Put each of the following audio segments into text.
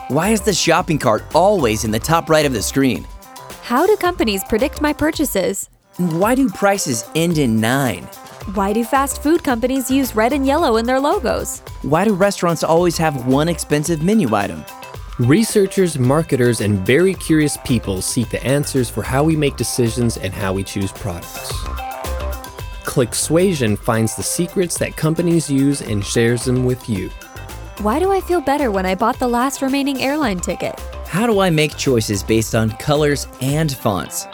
Why is the shopping cart always in the top right of the screen? How do companies predict my purchases? Why do prices end in 9? Why do fast food companies use red and yellow in their logos? Why do restaurants always have one expensive menu item? Researchers, marketers, and very curious people seek the answers for how we make decisions and how we choose products. Clicksuasion finds the secrets that companies use and shares them with you. Why do I feel better when I bought the last remaining airline ticket? How do I make choices based on colors and fonts?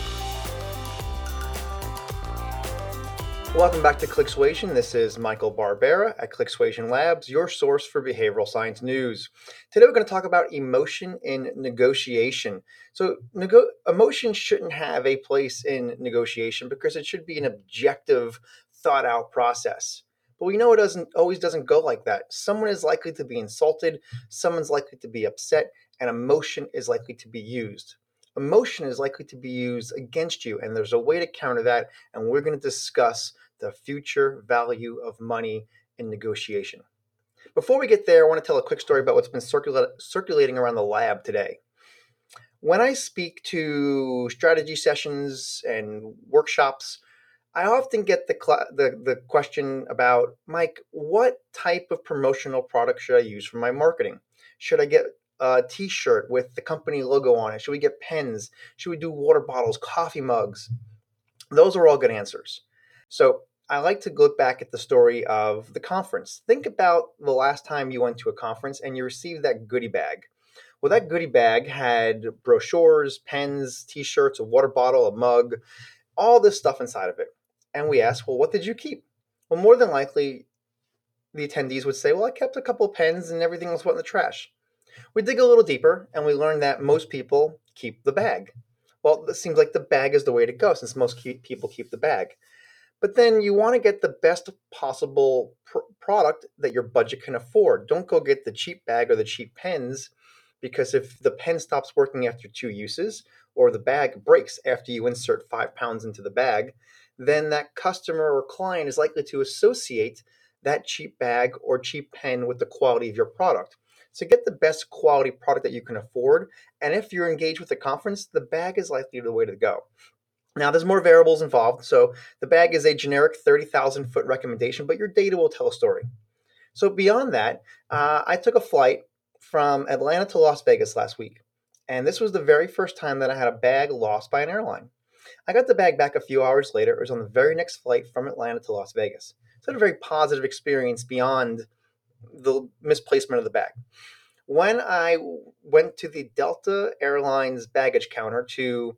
Welcome back to Clicksuasion. This is Michael Barbera at Clicksuasion Labs, your source for behavioral science news. Today we're going to talk about emotion in negotiation. So emotion shouldn't have a place in negotiation because it should be an objective, thought out process. But we know it always doesn't go like that. Someone is likely to be insulted, someone's likely to be upset, and emotion is likely to be used. Emotion is likely to be used against you, and there's a way to counter that, and we're going to discuss the future value of money in negotiation. Before we get there, I want to tell a quick story about what's been circulating around the lab today. When I speak to strategy sessions and workshops, I often get the question about, Mike, what type of promotional product should I use for my marketing? Should I get a t-shirt with the company logo on it? Should we get pens? Should we do water bottles, coffee mugs? Those are all good answers. So I like to look back at the story of the conference. Think about the last time you went to a conference and you received that goodie bag. Well, that goodie bag had brochures, pens, t-shirts, a water bottle, a mug, all this stuff inside of it. And we asked, well, what did you keep? Well, more than likely, the attendees would say, well, I kept a couple of pens and everything else went in the trash. We dig a little deeper and we learned that most people keep the bag. Well, it seems like the bag is the way to go since most people keep the bag. But then you want to get the best possible product that your budget can afford. Don't go get the cheap bag or the cheap pens, because if the pen stops working after 2 uses or the bag breaks after you insert 5 pounds into the bag, then that customer or client is likely to associate that cheap bag or cheap pen with the quality of your product. So get the best quality product that you can afford. And if you're engaged with the conference, the bag is likely the way to go. Now, there's more variables involved. So the bag is a generic 30,000 foot recommendation, but your data will tell a story. So beyond that, I took a flight from Atlanta to Las Vegas last week. And this was the very first time that I had a bag lost by an airline. I got the bag back a few hours later. It was on the very next flight from Atlanta to Las Vegas. So I had a very positive experience beyond the misplacement of the bag. When I went to the Delta Airlines baggage counter to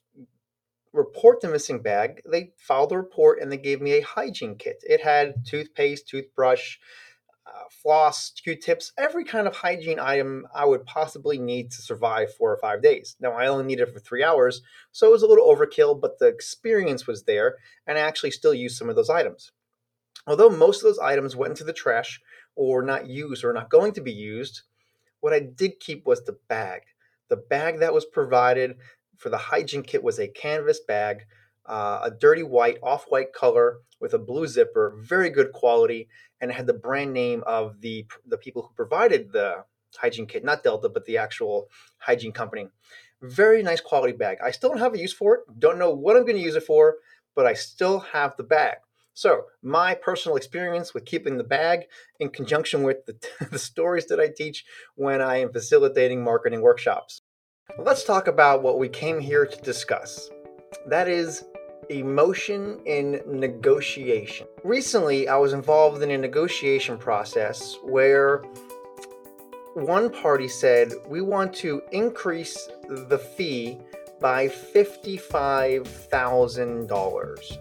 report the missing bag, they filed a report and they gave me a hygiene kit. It had toothpaste, toothbrush, floss, Q-tips, every kind of hygiene item I would possibly need to survive 4 or 5 days. Now, I only needed it for 3 hours, so it was a little overkill, but the experience was there, and I actually still use some of those items. Although most of those items went into the trash or not used or not going to be used, what I did keep was the bag. The bag that was provided for the hygiene kit was a canvas bag, a dirty white, off-white color with a blue zipper, very good quality, and it had the brand name of the people who provided the hygiene kit, not Delta, but the actual hygiene company. Very nice quality bag. I still don't have a use for it. Don't know what I'm going to use it for, but I still have the bag. So my personal experience with keeping the bag in conjunction with the stories that I teach when I am facilitating marketing workshops. Let's talk about what we came here to discuss. That is emotion in negotiation. Recently, I was involved in a negotiation process where one party said, we want to increase the fee by $55,000.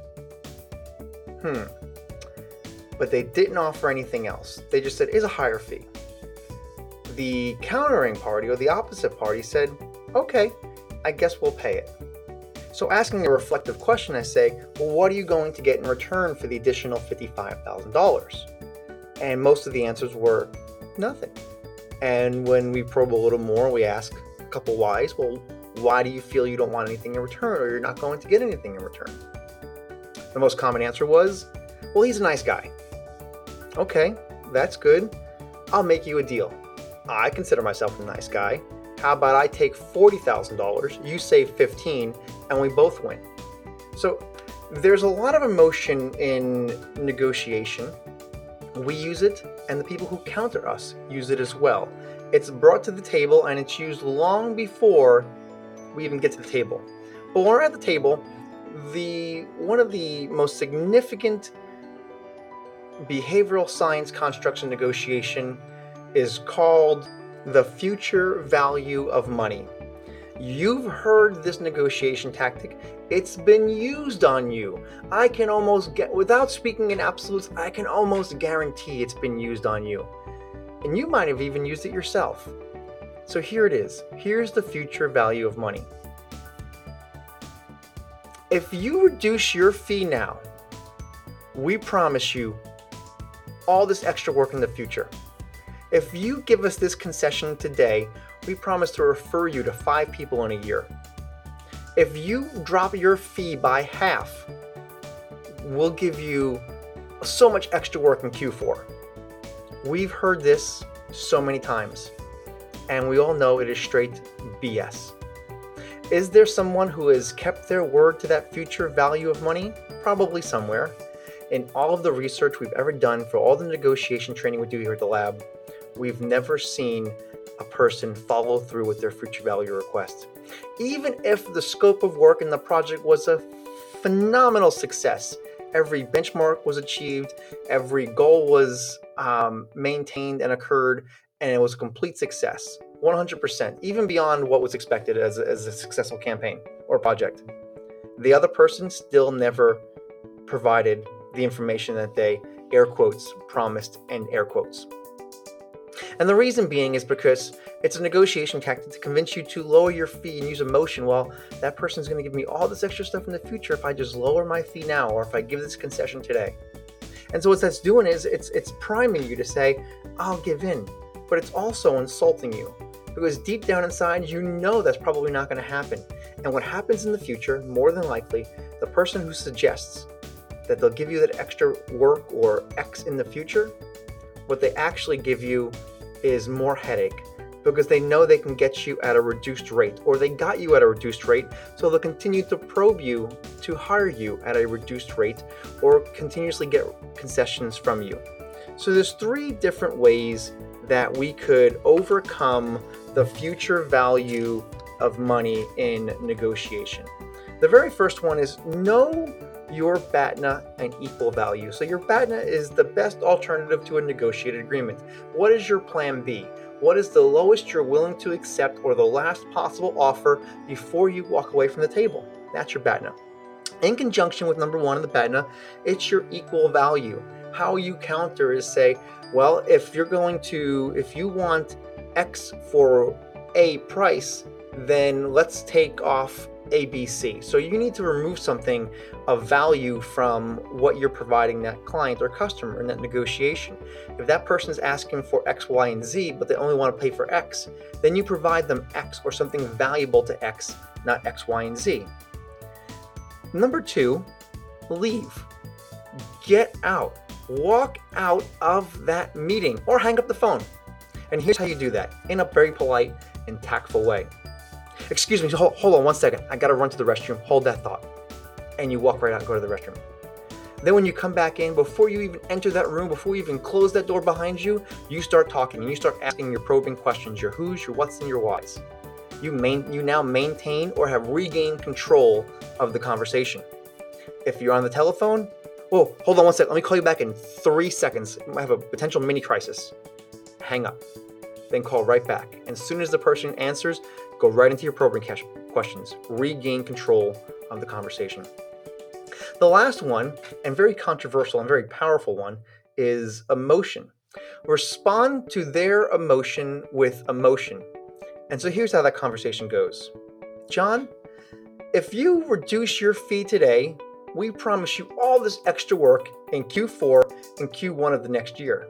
But they didn't offer anything else. They just said, it's a higher fee. The countering party or the opposite party said, okay, I guess we'll pay it. So asking a reflective question, I say, well, what are you going to get in return for the additional $55,000? And most of the answers were nothing. And when we probe a little more, we ask a couple whys. Well, why do you feel you don't want anything in return, or you're not going to get anything in return? The most common answer was, well, he's a nice guy. Okay, that's good. I'll make you a deal. I consider myself a nice guy. How about I take $40,000, you save 15, and we both win? So there's a lot of emotion in negotiation. We use it, and the people who counter us use it as well. It's brought to the table, and it's used long before we even get to the table. But when we're at the table, one of the most significant behavioral science constructs in negotiation is called the future value of money. You've heard this negotiation tactic. It's been used on you. I can almost without speaking in absolutes, I can almost guarantee it's been used on you. And you might have even used it yourself. So here it is. Here's the future value of money. If you reduce your fee now, we promise you all this extra work in the future. If you give us this concession today, we promise to refer you to 5 people in a year. If you drop your fee by half, we'll give you so much extra work in Q4. We've heard this so many times, and we all know it is straight BS. Is there someone who has kept their word to that future value of money? Probably somewhere. In all of the research we've ever done for all the negotiation training we do here at the lab, we've never seen a person follow through with their future value request. Even if the scope of work in the project was a phenomenal success, every benchmark was achieved, every goal was maintained and occurred, and it was a complete success, 100%, even beyond what was expected as a successful campaign or project. The other person still never provided the information that they, air quotes, promised, and air quotes. And the reason being is because it's a negotiation tactic to convince you to lower your fee and use emotion. Well, that person's going to give me all this extra stuff in the future if I just lower my fee now, or if I give this concession today. And so what that's doing is it's priming you to say, I'll give in. But it's also insulting you, because deep down inside, you know that's probably not going to happen. And what happens in the future, more than likely, the person who suggests that they'll give you that extra work or X in the future, what they actually give you is more headache, because they know they can get you at a reduced rate, or they got you at a reduced rate, so they'll continue to probe you to hire you at a reduced rate, or continuously get concessions from you. So there's 3 different ways that we could overcome the future value of money in negotiation. The very first one is know your BATNA and equal value. So your BATNA is the best alternative to a negotiated agreement. What is your plan B? What is the lowest you're willing to accept, or the last possible offer before you walk away from the table? That's your BATNA. In conjunction with number 1 in the BATNA, it's your equal value. How you counter is say, well, if you want X for a price, then let's take off ABC. So you need to remove something of value from what you're providing that client or customer in that negotiation. If that person is asking for X, Y, and Z, but they only want to pay for X, then you provide them X or something valuable to X, not X, Y, and Z. Number 2, leave. Get out. Walk out of that meeting or hang up the phone. And here's how you do that in a very polite and tactful way. Excuse me, hold on 1 second. I got to run to the restroom. Hold that thought. And you walk right out and go to the restroom. Then when you come back in, before you even enter that room, before you even close that door behind you, you start talking and you start asking your probing questions, your who's, your what's, and your why's. You now maintain or have regained control of the conversation. If you're on the telephone, hold on 1 second. Let me call you back in 3 seconds. I have a potential mini crisis. Hang up. Then call right back. And as soon as the person answers, go right into your probing questions. Regain control of the conversation. The last one, and very controversial and very powerful one, is emotion. Respond to their emotion with emotion. And so here's how that conversation goes. John, if you reduce your fee today, we promise you all this extra work in Q4 and Q1 of the next year.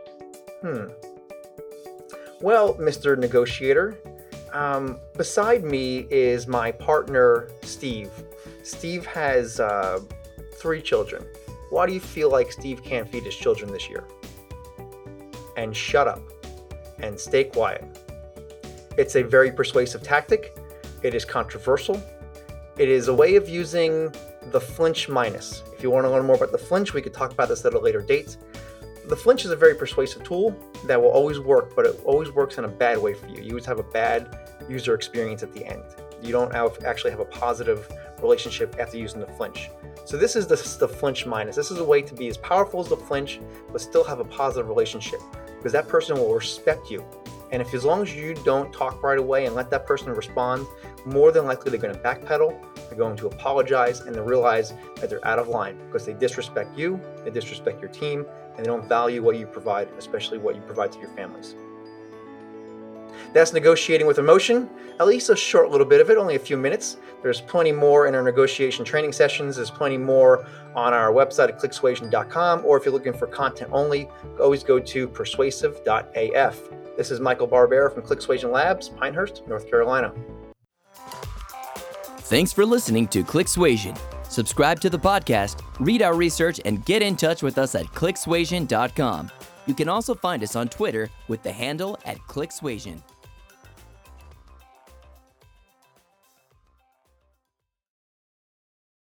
Well, Mr. Negotiator, beside me is my partner, Steve. Steve has 3 children. Why do you feel like Steve can't feed his children this year? And shut up. and stay quiet. It's a very persuasive tactic. It is controversial. It is a way of using the flinch minus. If you want to learn more about the flinch, we could talk about this at a later date. The flinch is a very persuasive tool that will always work, but it always works in a bad way for you. You always have a bad user experience at the end. You don't actually have a positive relationship after using the flinch. So this is the flinch minus. This is a way to be as powerful as the flinch, but still have a positive relationship, because that person will respect you. And if as long as you don't talk right away and let that person respond, more than likely they're going to backpedal, they're going to apologize, and they realize that they're out of line because they disrespect you, they disrespect your team, and they don't value what you provide, especially what you provide to your families. That's negotiating with emotion, at least a short little bit of it, only a few minutes. There's plenty more in our negotiation training sessions. There's plenty more on our website at clicksuasion.com, or if you're looking for content only, always go to persuasive.af. This is Michael Barbera from ClickSuasion Labs, Pinehurst, North Carolina. Thanks for listening to ClickSuasion. Subscribe to the podcast, read our research, and get in touch with us at clicksuasion.com. You can also find us on Twitter with the handle @ClickSuasion.